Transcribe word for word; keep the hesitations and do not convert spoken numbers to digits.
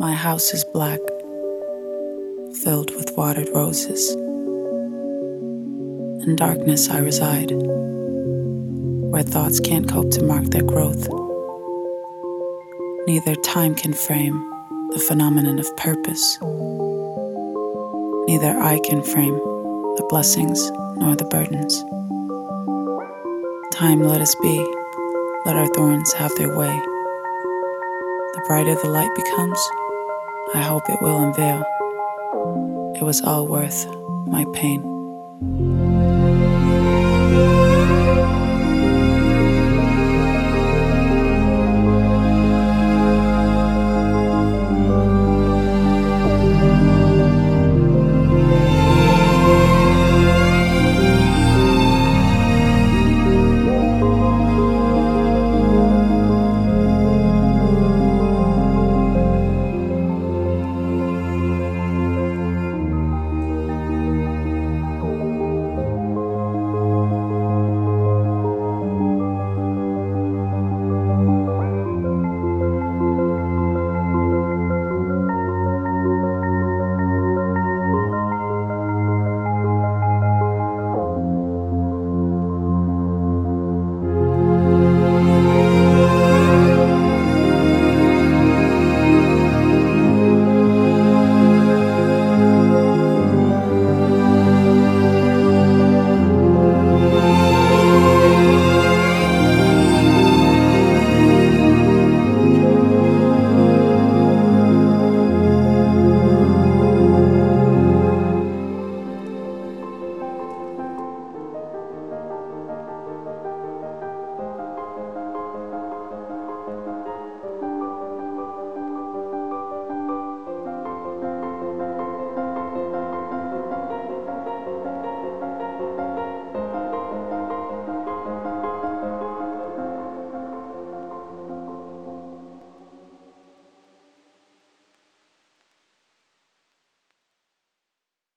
My house is black, filled with watered roses. In darkness I reside, where thoughts can't cope to mark their growth. Neither time can frame the phenomenon of purpose. Neither I can frame the blessings nor the burdens. Time, let us be, let our thorns have their way. The brighter the light becomes, I hope it will unveil. It was all worth my pain.